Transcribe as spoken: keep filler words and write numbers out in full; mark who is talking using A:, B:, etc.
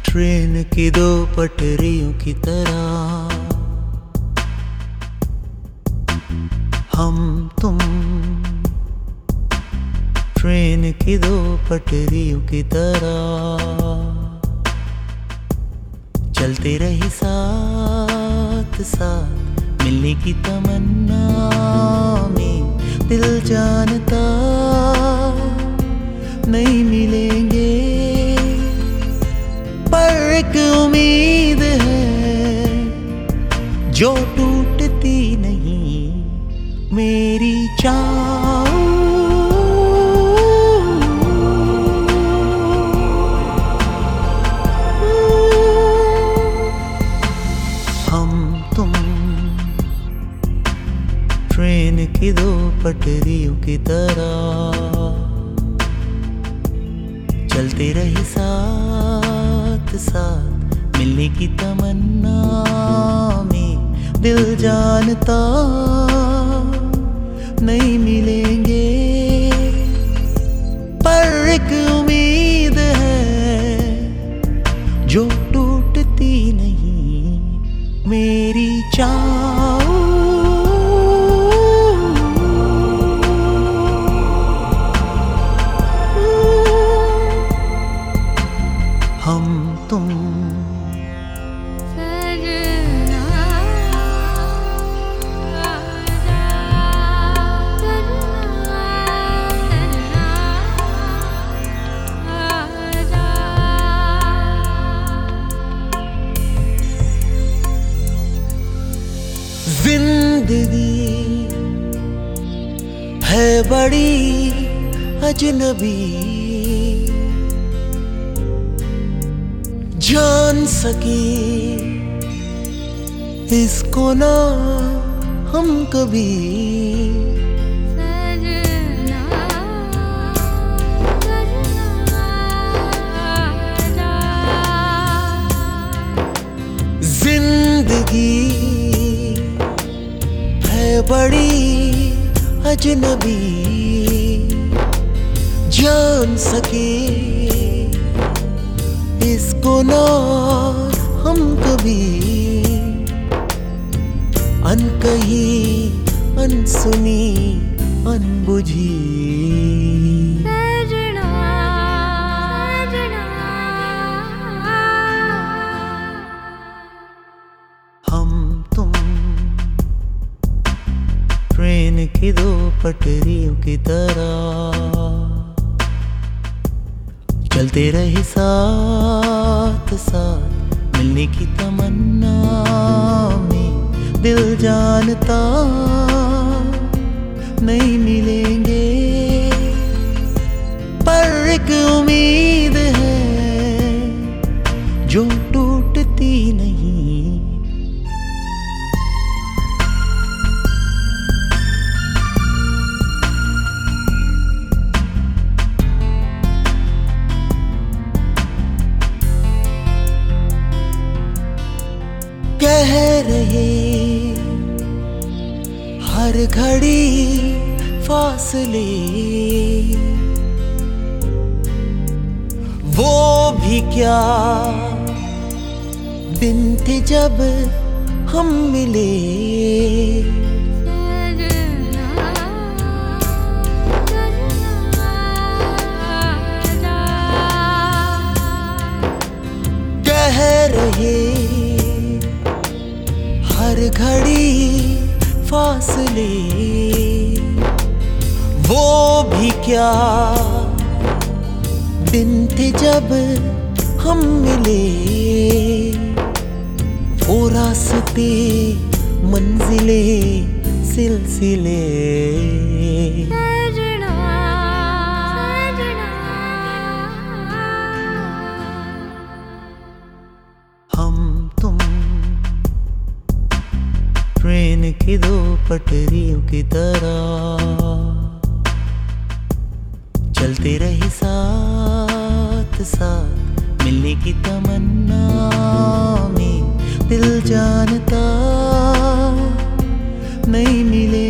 A: train की दो पटरियों की तरह हम तुम, ट्रेन की दो पटरियों की तरह चलते रहे साथ साथ, मिलने की तमन्ना में दिल जानता नहीं मिलेंगे, पर एक उम्मीद है जो टूटती नहीं, मेरी चाह हम तुम ट्रेन की दो पटरियों की तरह चलते रहे साथ साथ, मिलने की तमन्ना में दिल जानता नहीं मिलेंगे, पर एक उम्मीद है जो टूटती नहीं, मेरी चाह हम तुम जिंदगी है बड़ी अजनबी, जान सके इसको ना हम कभी, जिंदगी है बड़ी अजनबी, जान सके इसको ना हम कभी, अनकही अनसुनी अनबुझी हम तुम ट्रेन की दो पटरियों की तरह चलते रहे साथ साथ, मिलने की तमन्ना में दिल जानता नहीं मिलेंगे, पर एक उम्मीद है जो टूटती नहीं, कह रहे हर घड़ी फासले, वो भी क्या दिन थे जब हम मिले, कह रहे हर घड़ी फासले, वो भी क्या दिन थे जब हम मिले, वो रास्ते मंजिले सिलसिले ट्रेन की दो पटरियों की तरह चलते रहे साथ साथ, मिलने की तमन्ना में दिल जानता नहीं मिले,